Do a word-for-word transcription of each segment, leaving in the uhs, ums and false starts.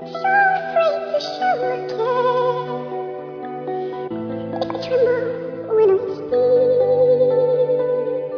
so afraid to show again. I tremble when we speak.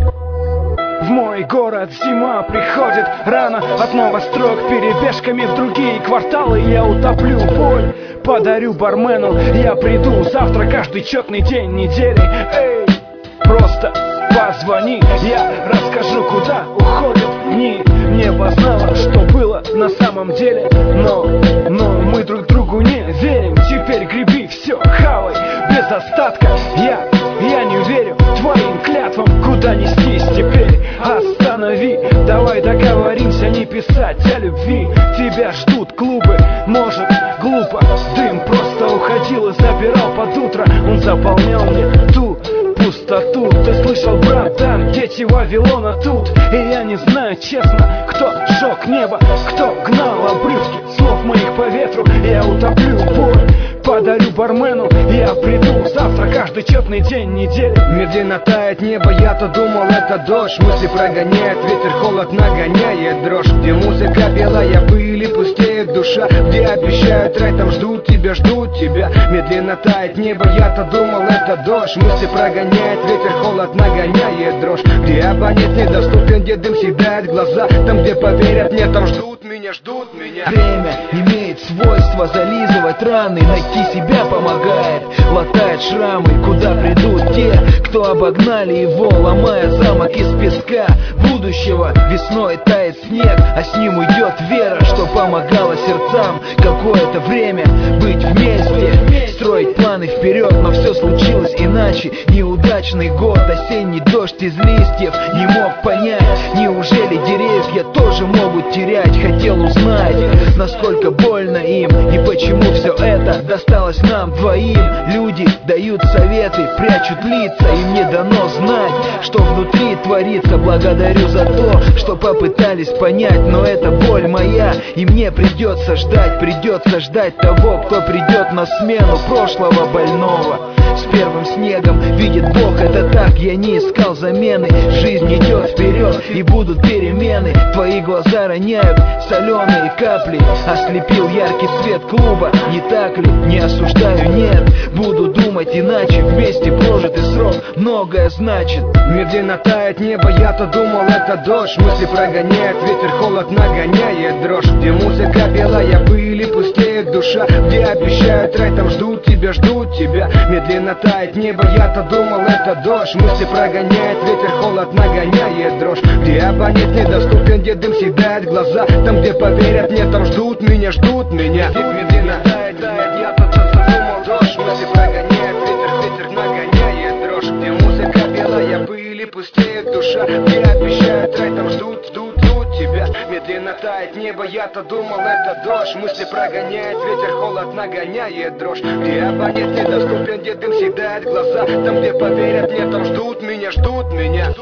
В мой город зима приходит рано от новостроек перебежками в другие кварталы. Я утоплю боль, подарю бармену. Я приду завтра каждый четный день недели. Эй, просто позвони, я расскажу, куда уходят дни. Небо знало, что было на самом деле, но, но мы друг другу не верим. Теперь греби все, хавай без остатка. Я, я не верю твоим клятвам, куда нестись теперь. Останови, давай договоримся не писать о любви. Тебя ждут клубы, может глупо. Дым просто уходил и забирал под утро. Он заполнял мне ту пустоту. Ты слышал, брат, там дети Вавилона тут. И я не знаю, честно, кто сжег небо, кто гнал обрывки слов моих по ветру. Я утоплю боль, подарю бармену. Я приду завтра каждый четный день недели. Медленно тает небо, я-то думал, это дождь. Мысли прогоняет ветер, холод нагоняет дрожь. Где музыка белая, пыль и пустеет душа. Где обещают рай, там ждут тебя, ждут тебя. Медленно тает небо, я-то думал, это дождь. Мысли прогоняет ветер, холод нагоняет дрожь. Где абонент недоступен, где дым съедает глаза. Там, где поверят мне, там ждут меня, ждут меня. Время имеет свойство зализывать раны, найти себя помогает, латает шрамы. Куда придут те, кто обогнали его, ломая замок из песка будущего. Весной тает снег, а с ним уйдет вера, что помогала сердцам какое-то время быть вместе, строить планы вперед. Но все случилось иначе. Неудачный год, осенний дождь из листьев. Не мог понять, неужели деревья тоже могут терять. Хотел узнать, насколько больно им и почему все это досталось нам двоим. Люди дают советы, прячут лица, им не дано знать, что внутри творится. Благодарю за то, что попытались понять, но это боль моя, и мне придется ждать, придется ждать того, кто придет на смену прошлого больного. С первым снегом видит Бог, это так, я не искал замены. Жизнь идет вперед, и будут перемены. Твои глаза роняют соленые капли. Ослепил яркий свет клуба, не так ли? Не осуждаю, нет, буду думать иначе. Вместе прожитый срок многое значит. Медленно тает небо, я-то думал, это дождь. Мысли прогоняет ветер, холод нагоняет дрожь. Где музыка белая, пыль и пустеет душа. Где обещают рай, там ждут тебя, ждут тебя. Медленно тает небо, я-то думал, это дождь. Мысли прогоняет ветер, холод нагоняет дрожь. Где абонент недоступен, где дым съедает глаза. Там, где поверят мне, там ждут меня, ждут меня. Медленно тает, тает, я-то задумал дождь. Мысли прогоняет ветер, ветер нагоняет дрожь. Где музыка белая, пыль и пустеет душа. Где обещают рай, там ждут, ждут, ждут тебя. Медленно тает небо, я-то думал, это дождь. Мысли прогоняет ветер, холод нагоняет дрожь. Где абонент недоступен, где дым съедает глаза. Там, где поверят мне, там ждут меня, ждут меня.